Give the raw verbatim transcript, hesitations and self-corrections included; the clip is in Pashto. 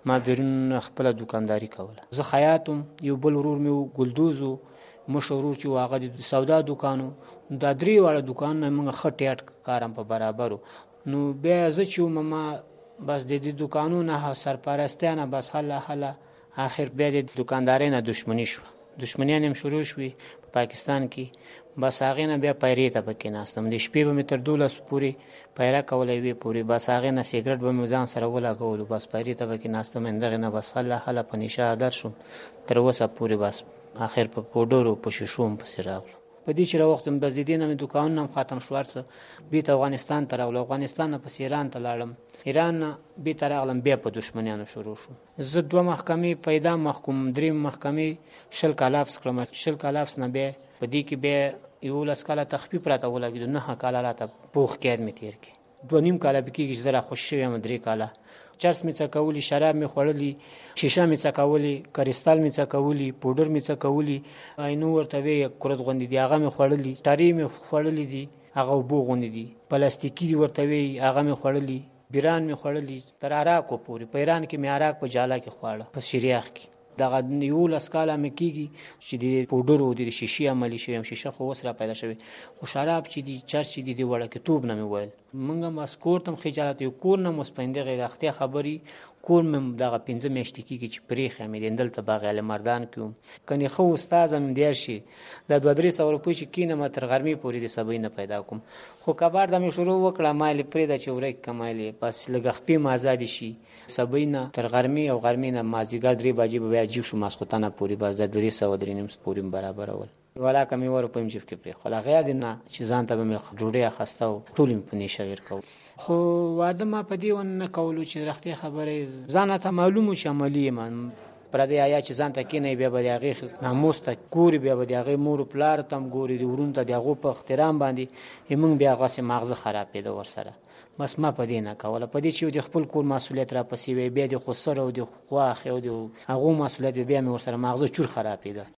ما بیرون خپله دوکانداري کوله. زه خیاطم، یو بل ورور مې و ګلدوز و، مشر ورور چې و هغه د سودا دوکانو. دا درې واړه دوکانونه موږ ښه ټیټ کارم په برابر و. نو بیا زه چې وم ما بس د دې دوکانونو سرپرستیا نه بس هله هله آخر بیا د دوکاندارۍ نه دشمني شوه. دشمنیان هم شروع شوې په پاکستان کې. بس هغې نه بیا پیرې ته پکې ناستم. د شپې به مې تر دولس پورې پیره کولی وې پورې. بس هغې نه سګرټ به مې ځان سره ولګولو. بس پیرې ته پکې ناستم. همدغې نه بس هله هله په نشه عادت شوم تر اوسه پورې. بس آخر په پوډرو په شیشو هم پسې راغلو. په دې چې راوختم بس د دې نه مې دوکانونه هم ختم شو هر څه. بېرته افغانستان ته راغلو. افغانستان نه پسې ایران ته لاړم. ایران نه بېرته راغلم، بیا په دشمنیانو شروع شو. زه دوه محکمې پیدا محکوم، درې محکمې شل کاله حبس کړم. شل کاله حبس نه بیا په دې کې بیا یولس کاله تخفیف راته ولګېدو. نهه کاله راته پوخ قید مې تېر کړي. دوه نیم کاله به کېږي چې زه راخوش شوی یم. درې کاله چرس مې څکولي، شراب مې خوړلي، شیشه مې څکولي، کریستال مې څکولي، پوډر مې څکولي، اینو ورته وایي کرت غوندې دي هغه مې خوړلي، ټارې مې خوړلي دي هغه اوبو غوندې دي، پلاستیکي دي ورته وایي هغه مې خوړلي، بیران مې خوړلي تر عراقو پورې. په ایران کې مې عراق په جاله کې خواړه، په شریاخ کې. دغه یولس کاله مې کېږي چې د پوډرو د شیشې عملي شوی یم. شیشه خو اوس را پیدا شوی، خو شراب چې دي چرس چې دي د وړکتوب نه مې ویل. موږ هم بس کور ته هم خجالت یو کور نه مو سپین دغې رښتیا خبرې کور مې دغه پنځه میاشتې کېږي چې پرېښی مې دی. دلته باغ مردان کې وم. کنې ښه استاذ هم دیر شي دا دوه درې سوه روپۍ چې کېنم تر غرمې پورې د سبۍ نه پیدا کوم. خو کباړ ته مې شروع وکړه ما یې پرېږده چې ورک کړم مایلې بس لږ خپې مې ازادې شي. سبۍ نه تر غرمې او غرمې نه مازدیګر درې بجې به بیا جیب شو ماسخوتنه پورې بس د درې سوه درې نیم پورې برابرول. ولاکه مې ور په م جیب کې پرېښول. هغه یاد نه چې ځان ته به مې ډوډۍ اخیسته او ټول مې په نیشه غیر کول. خو واده ما په دې ونه کولو چې رښتیا خبرې ځان ته معلوم و چې عملي یم. پردی آیا چې ځان ته کېنئ بیا به د هغې ناموس ته ګوري، بیا به د هغې مور پلار ته هم ګوري، د ورونو ته د هغو په احترام باندې موږ بیا هغسې ماغزه خرابېده ورسره. بس ما په دې نه کوله. په دې چې د خپل کور مسؤلیت را پسې وی بیا د خسر او د خواښې او د هغو مسؤلیت بیا مې ورسره ماغزه چور خرابېده.